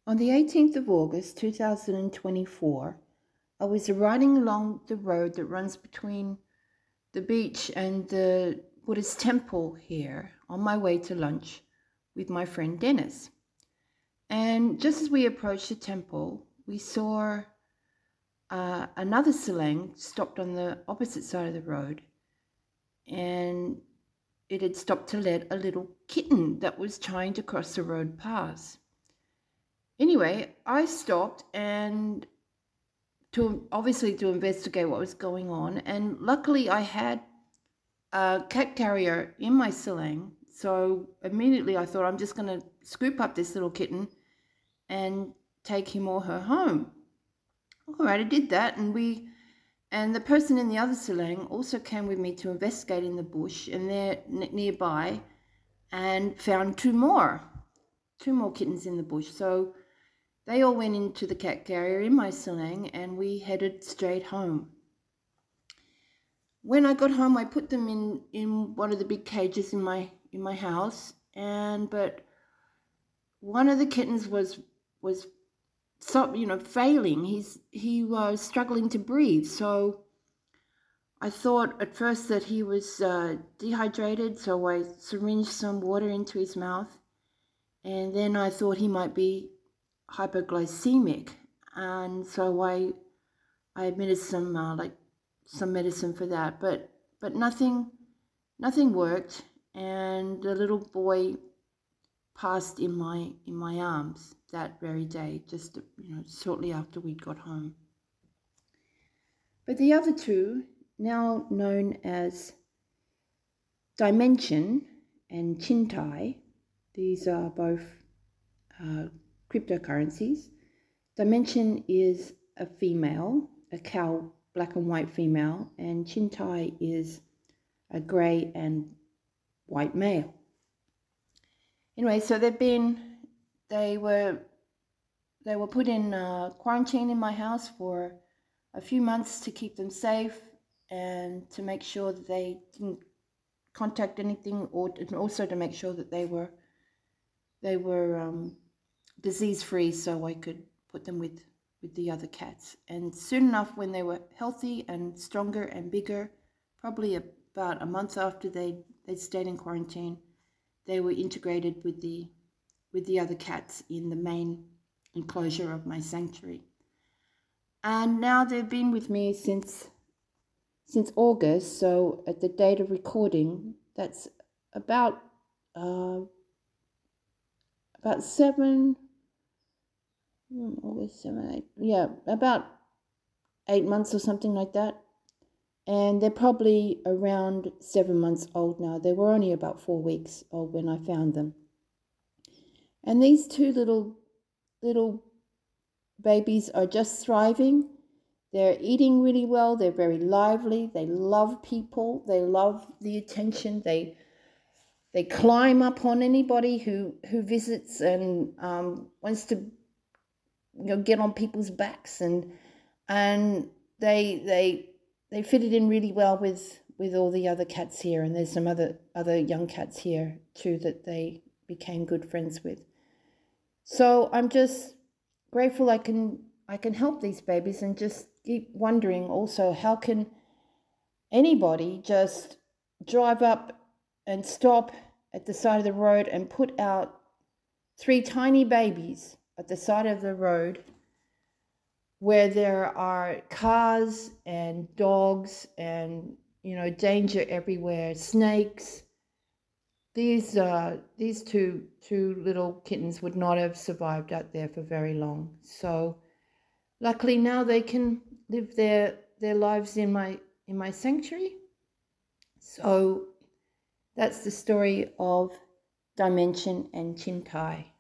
On the 18th of August 2024, I was riding along the road that runs between the beach and the Buddhist temple here on my way to lunch with my friend Dennis. And just as we approached the temple, we saw another Silang stopped on the opposite side of the road, and it had stopped to let a little kitten that was trying to cross the road pass. Anyway, I stopped and to investigate what was going on, and luckily I had a cat carrier in my Silang, so immediately I thought I'm just going to scoop up this little kitten and take him or her home. All right, I did that, and the person in the other Silang also came with me to investigate in the bush, and they're nearby, and found two more kittens in the bush. So they all went into the cat carrier in my Silang, and we headed straight home. When I got home, I put them in one of the big cages in my house, but one of the kittens was failing. He was struggling to breathe. So I thought at first that he was dehydrated, so I syringed some water into his mouth, and then I thought he might be hypoglycemic, and so I administered some medicine for that, but nothing worked, and the little boy passed in my arms that very day, just shortly after we'd got home. But the other two, now known as Dimension and Chintai, these are both cryptocurrencies. Dimension is a female, a cow, black and white female, and Chintai is a grey and white male. Anyway, so they were put in quarantine in my house for a few months to keep them safe and to make sure that they didn't contact anything, and also to make sure that they were disease-free, so I could put them with the other cats. And soon enough, when they were healthy and stronger and bigger, probably about a month after they'd stayed in quarantine, they were integrated with the other cats in the main enclosure of my sanctuary. And now they've been with me since August, so at the date of recording, that's about 8 months or something like that. And they're probably around 7 months old now. They were only about 4 weeks old when I found them. And these two little babies are just thriving. They're eating really well. They're very lively. They love people. They love the attention. They climb up on anybody who visits and wants to get on people's backs, and they fit it in really well with all the other cats here, and there's some other young cats here too that they became good friends with. So I'm just grateful I can help these babies, and just keep wondering also, how can anybody just drive up and stop at the side of the road and put out 3 tiny babies at the side of the road where there are cars and dogs and danger everywhere, snakes. These two little kittens would not have survived out there for very long. So luckily now they can live their lives in my sanctuary. So that's the story of Dimension and Chintai.